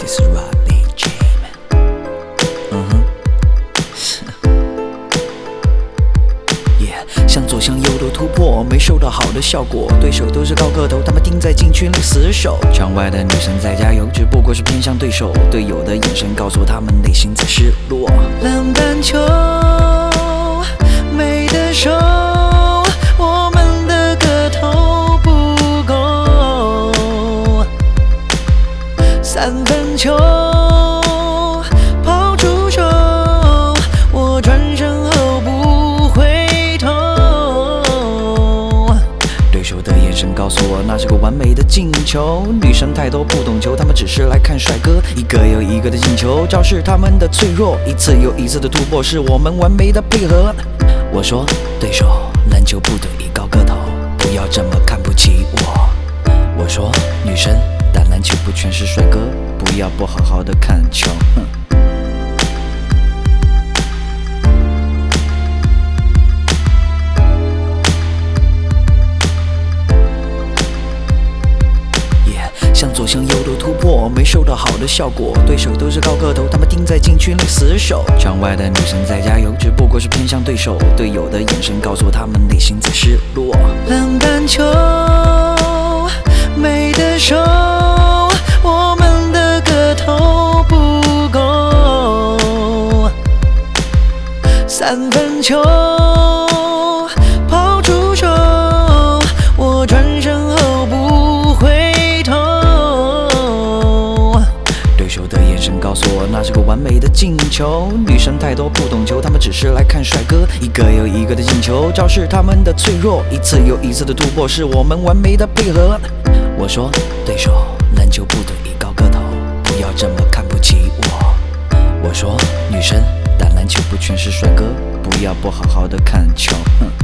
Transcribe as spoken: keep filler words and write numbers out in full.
is Robbie Jam。嗯哼，Yeah， 向左向右的突破没收到好的效果，对手都是高个头，他们盯在禁区里死守。场外的女生在加油，只不过是偏向对手，队友的眼神告诉他们内心在失落。篮板球，没得手。我们的个头不够，三分球抛出手，我转身后不回头。对手的眼神告诉我，那是个完美的进球。女生太多不懂球，她们只是来看帅哥，一个又一个的进球，昭示他们的脆弱，一次又一次的突破，是我们完美的配合。我说，对手篮球部队一高个头，不要这么看不起我。我说，女生打篮球不全是帅哥，不要不好好的看球。哼。向左向右的突破没收到好的效果，对手都是高个头，他们盯在禁区里死守。场外的女生在加油，只不过是偏向对手，队友的眼神告诉他们内心在失落。篮板球，没得手，我们的个头不够，三分球抛出手，我转身后不回头。对手的眼神告诉我，那是个完美的进球。女生太多不懂球，她们只是来看帅哥，一个又一个的进球，昭示他们的脆弱，一次又一次的突破，是我们完美的配合。我说，对手篮球部队一高个头，不要这么看不起我。我说，女生打篮球不全是帅哥，不要不好好的看球。哼。